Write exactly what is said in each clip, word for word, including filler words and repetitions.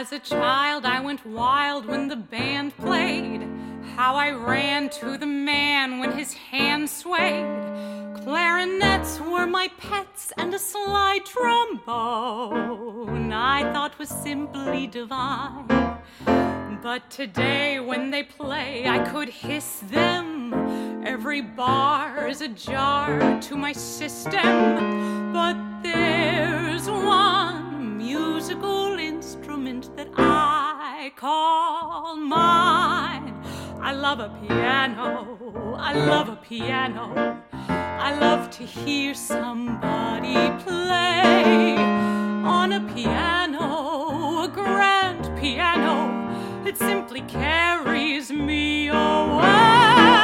As a child I went wild when the band played, how I ran to the man when his hand swayed. Clarinets were my pets and a slide trombone I thought was simply divine. But today when they play I could hiss them, every bar's a jar to my system. But there's one musical instrument that I call mine. I love a piano, I love a piano. I love to hear somebody play on a piano, a grand piano. It simply carries me away.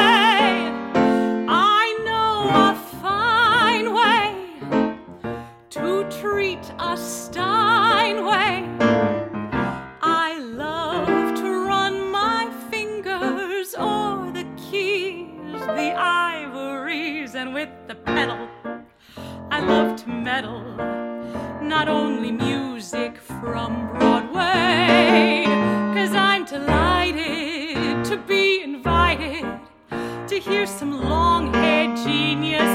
I know a fine way to treat a Steinway. I love to run my fingers o'er the keys, the ivories, and with the pedal I love to meddle, not only music from Broadway, 'cause I'm delighted to be invited to hear some long-haired genius